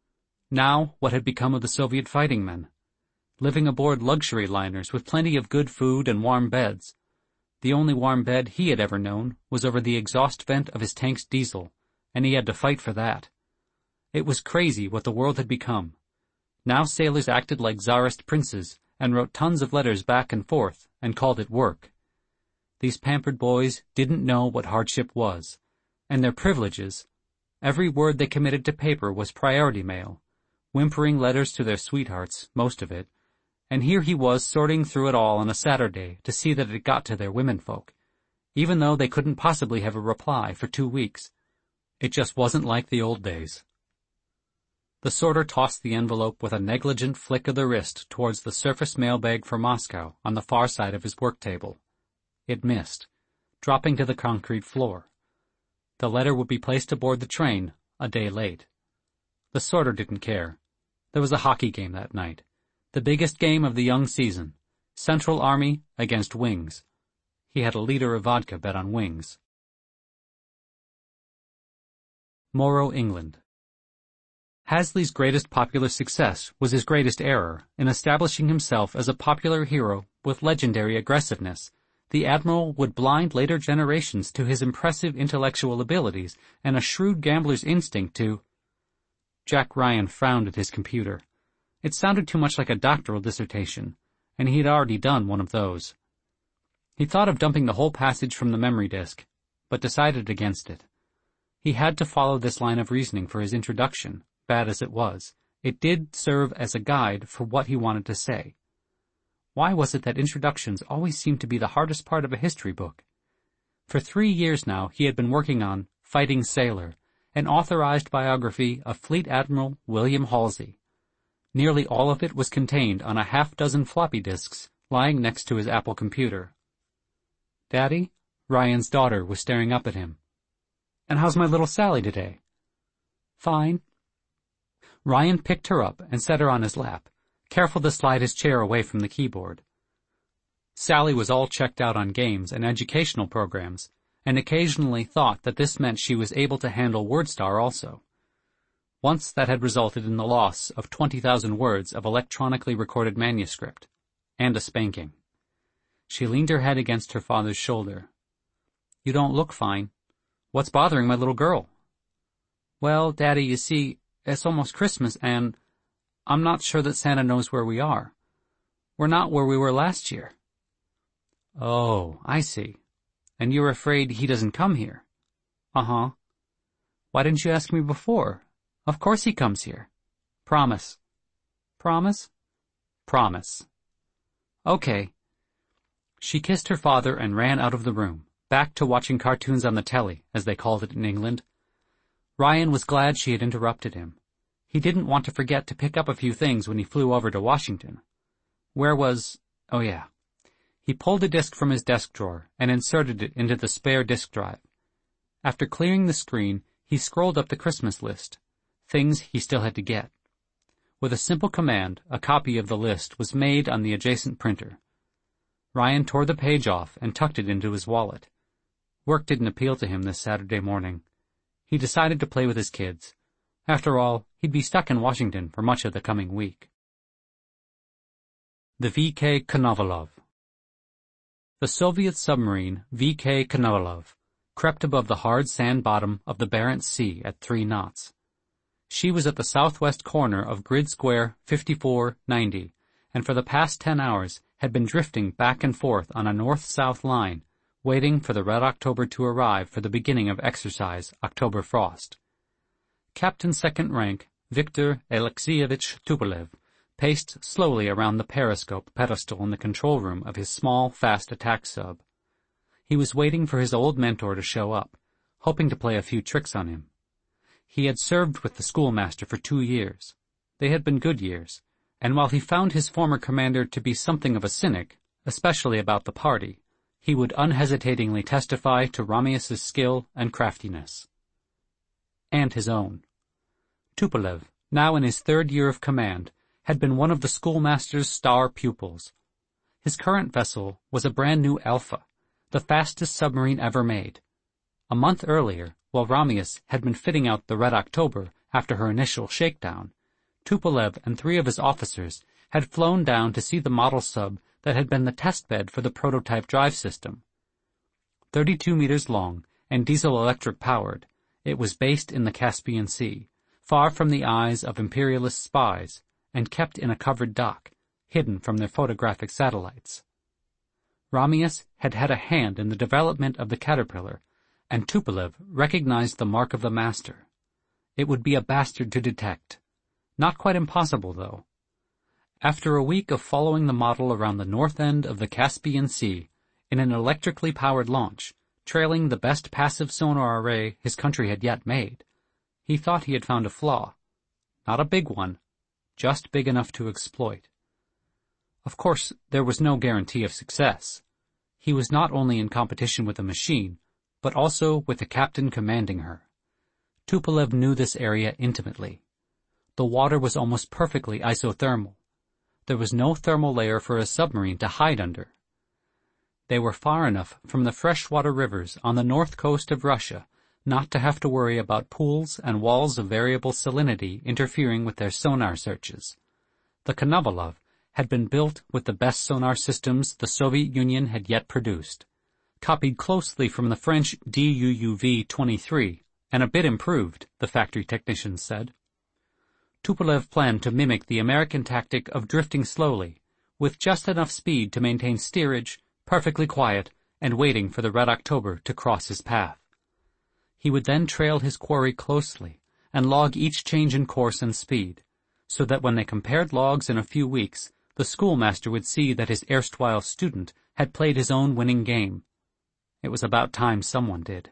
Now, what had become of the Soviet fighting men? Living aboard luxury liners with plenty of good food and warm beds. The only warm bed he had ever known was over the exhaust vent of his tank's diesel, and he had to fight for that. It was crazy what the world had become. Now sailors acted like czarist princes and wrote tons of letters back and forth and called it work. These pampered boys didn't know what hardship was, and their privileges, every word they committed to paper was priority mail, whimpering letters to their sweethearts, most of it, and here he was sorting through it all on a Saturday to see that it got to their womenfolk, even though they couldn't possibly have a reply for 2 weeks. It just wasn't like the old days. The sorter tossed the envelope with a negligent flick of the wrist towards the surface mailbag for Moscow on the far side of his work table. It missed, dropping to the concrete floor. The letter would be placed aboard the train a day late. The sorter didn't care. There was a hockey game that night, the biggest game of the young season, Central Army against Wings. He had a liter of vodka bet on Wings. Morro, England. Hasley's greatest popular success was his greatest error in establishing himself as a popular hero with legendary aggressiveness. The Admiral would blind later generations to his impressive intellectual abilities and a shrewd gambler's instinct to... Jack Ryan frowned at his computer. It sounded too much like a doctoral dissertation, and he had already done one of those. He thought of dumping the whole passage from the memory disk, but decided against it. He had to follow this line of reasoning for his introduction, bad as it was. It did serve as a guide for what he wanted to say. Why was it that introductions always seemed to be the hardest part of a history book? For 3 years now he had been working on Fighting Sailor, an authorized biography of Fleet Admiral William Halsey. Nearly all of it was contained on a half-dozen floppy disks lying next to his Apple computer. "Daddy?" Ryan's daughter was staring up at him. "And how's my little Sally today?" "Fine." Ryan picked her up and set her on his lap, careful to slide his chair away from the keyboard. Sally was all checked out on games and educational programs, and occasionally thought that this meant she was able to handle WordStar also. Once that had resulted in the loss of 20,000 words of electronically recorded manuscript, and a spanking. She leaned her head against her father's shoulder. "You don't look fine. What's bothering my little girl?" "Well, Daddy, you see, it's almost Christmas, and I'm not sure that Santa knows where we are. We're not where we were last year." "Oh, I see. And you're afraid he doesn't come here?" "Uh-huh." "Why didn't you ask me before? Of course he comes here." "Promise." "Promise?" "Promise." "Okay." She kissed her father and ran out of the room, back to watching cartoons on the telly, as they called it in England. Ryan was glad she had interrupted him. He didn't want to forget to pick up a few things when he flew over to Washington. Oh yeah. He pulled a disk from his desk drawer and inserted it into the spare disk drive. After clearing the screen, he scrolled up the Christmas list, things he still had to get. With a simple command, a copy of the list was made on the adjacent printer. Ryan tore the page off and tucked it into his wallet. Work didn't appeal to him this Saturday morning. He decided to play with his kids. After all, he'd be stuck in Washington for much of the coming week. The V.K. Konovalov. The Soviet submarine V.K. Konovalov crept above the hard sand bottom of the Barents Sea at 3 knots. She was at the southwest corner of grid square 5490, and for the past 10 hours had been drifting back and forth on a north-south line, waiting for the Red October to arrive for the beginning of exercise October Frost. Captain Second Rank Viktor Alexeyevich Tupolev paced slowly around the periscope pedestal in the control room of his small, fast attack sub. He was waiting for his old mentor to show up, hoping to play a few tricks on him. He had served with the schoolmaster for 2 years. They had been good years, and while he found his former commander to be something of a cynic, especially about the party, he would unhesitatingly testify to Ramius's skill and craftiness. And his own. Tupolev, now in his 3rd year of command, had been one of the schoolmaster's star pupils. His current vessel was a brand-new Alpha, the fastest submarine ever made. A month earlier, while Ramius had been fitting out the Red October after her initial shakedown, Tupolev and 3 of his officers had flown down to see the model sub that had been the testbed for the prototype drive system. 32 meters long and diesel-electric powered, it was based in the Caspian Sea, far from the eyes of imperialist spies, and kept in a covered dock, hidden from their photographic satellites. Ramius had had a hand in the development of the Caterpillar, and Tupolev recognized the mark of the master. It would be a bastard to detect. Not quite impossible, though. After a week of following the model around the north end of the Caspian Sea in an electrically powered launch, trailing the best passive sonar array his country had yet made, he thought he had found a flaw. Not a big one, just big enough to exploit. Of course, there was no guarantee of success. He was not only in competition with the machine, but also with the captain commanding her. Tupolev knew this area intimately. The water was almost perfectly isothermal. There was no thermal layer for a submarine to hide under. They were far enough from the freshwater rivers on the north coast of Russia not to have to worry about pools and walls of variable salinity interfering with their sonar searches. The Konovalov had been built with the best sonar systems the Soviet Union had yet produced, copied closely from the French DUUV-23, and a bit improved, the factory technicians said. Tupolev planned to mimic the American tactic of drifting slowly, with just enough speed to maintain steerage, perfectly quiet and waiting for the Red October to cross his path. He would then trail his quarry closely and log each change in course and speed, so that when they compared logs in a few weeks, the schoolmaster would see that his erstwhile student had played his own winning game. It was about time someone did.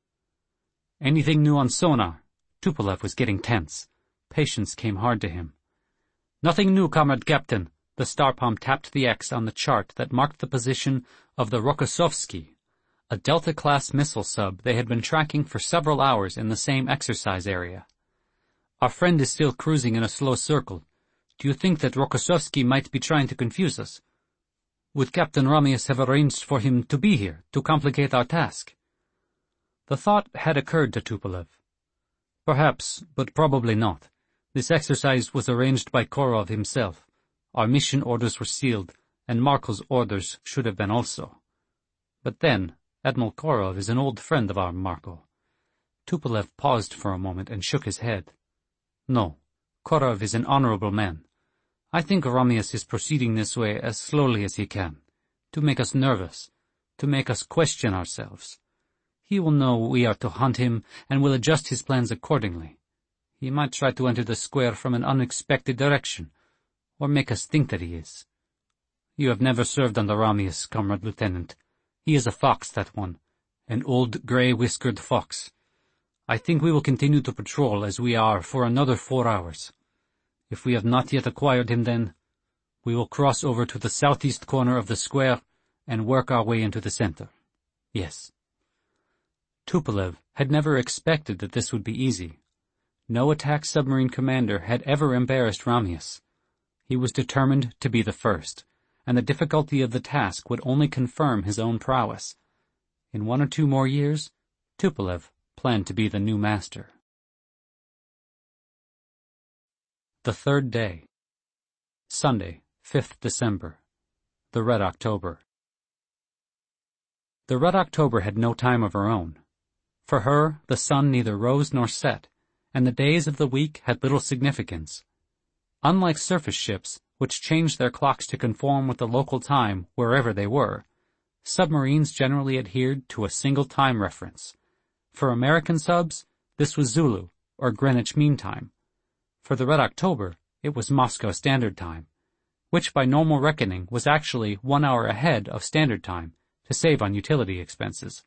"Anything new on sonar?" Tupolev was getting tense. Patience came hard to him. "Nothing new, Comrade Captain." The Starpalm tapped the X on the chart that marked the position of the Rokossovsky, a Delta-class missile sub they had been tracking for several hours in the same exercise area. "Our friend is still cruising in a slow circle. Do you think that Rokossovsky might be trying to confuse us? Would Captain Ramius have arranged for him to be here to complicate our task?" The thought had occurred to Tupolev. "Perhaps, but probably not. This exercise was arranged by Korov himself. Our mission orders were sealed, and Marko's orders should have been also. But then, Admiral Korov is an old friend of our Marko." Tupolev paused for a moment and shook his head. "No, Korov is an honorable man. I think Ramius is proceeding this way as slowly as he can, to make us nervous, to make us question ourselves. He will know we are to hunt him and will adjust his plans accordingly. He might try to enter the square from an unexpected direction, or make us think that he is. You have never served under Ramius, Comrade Lieutenant. He is a fox, that one, an old grey-whiskered fox. I think we will continue to patrol as we are for another 4 hours. If we have not yet acquired him then, we will cross over to the southeast corner of the square and work our way into the center. Yes." Tupolev had never expected that this would be easy. No attack submarine commander had ever embarrassed Ramius. He was determined to be the first, and the difficulty of the task would only confirm his own prowess. In 1 or 2 more years, Tupolev planned to be the new master. The third day. Sunday, 5th December. The Red October. The Red October had no time of her own. For her, the sun neither rose nor set, and the days of the week had little significance. Unlike surface ships, which changed their clocks to conform with the local time wherever they were, submarines generally adhered to a single time reference. For American subs, this was Zulu, or Greenwich Mean Time. For the Red October, it was Moscow Standard Time, which by normal reckoning was actually 1 hour ahead of Standard Time to save on utility expenses.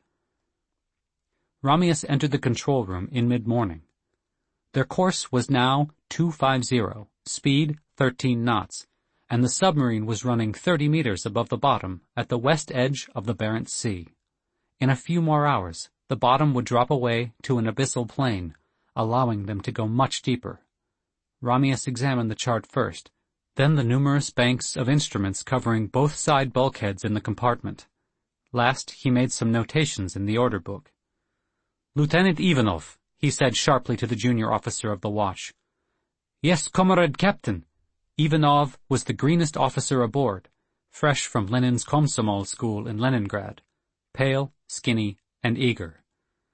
Ramius entered the control room in mid-morning. Their course was now 250, speed 13 knots, and the submarine was running 30 meters above the bottom at the west edge of the Barents Sea. In a few more hours, the bottom would drop away to an abyssal plain, allowing them to go much deeper. Ramius examined the chart first, then the numerous banks of instruments covering both side bulkheads in the compartment. Last, he made some notations in the order book. "Lieutenant Ivanov," he said sharply to the junior officer of the watch. "Yes, Comrade Captain." Ivanov was the greenest officer aboard, fresh from Lenin's Komsomol school in Leningrad, pale, skinny, and eager.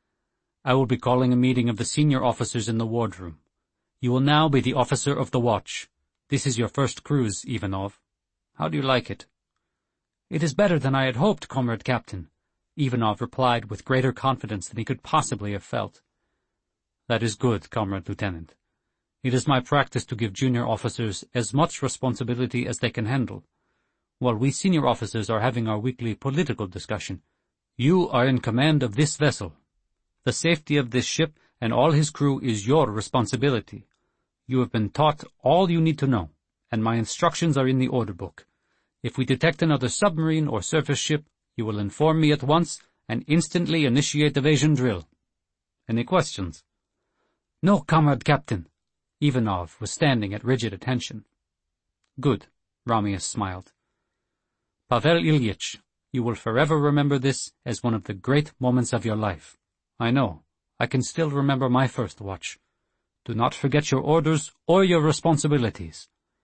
"I will be calling a meeting of the senior officers in the wardroom. You will now be the officer of the watch. This is your first cruise, Ivanov. How do you like it?" "It is better than I had hoped, Comrade Captain," Ivanov replied with greater confidence than he could possibly have felt. "That is good, Comrade Lieutenant. It is my practice to give junior officers as much responsibility as they can handle. While we senior officers are having our weekly political discussion, you are in command of this vessel. The safety of this ship and all his crew is your responsibility. You have been taught all you need to know, and my instructions are in the order book. If we detect another submarine or surface ship, you will inform me at once and instantly initiate evasion drill. Any questions?" "No, Comrade Captain." Ivanov was standing at rigid attention. "Good," Ramius smiled. "Pavel Ilyich, you will forever remember this as one of the great moments of your life. I know. I can still remember my first watch. Do not forget your orders or your responsibilities."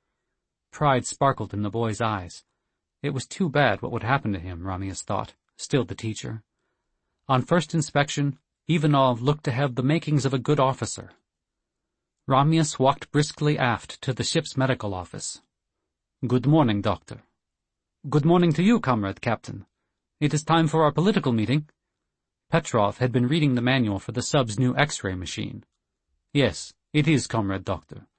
Pride sparkled in the boy's eyes. It was too bad what would happen to him, Ramius thought, still the teacher. On first inspection, Ivanov looked to have the makings of a good officer. Ramius walked briskly aft to the ship's medical office. "Good morning, Doctor." "Good morning to you, Comrade Captain." It is time for our political meeting. Petrov had been reading the manual for the sub's new X-ray machine. Yes, it is, Comrade Doctor.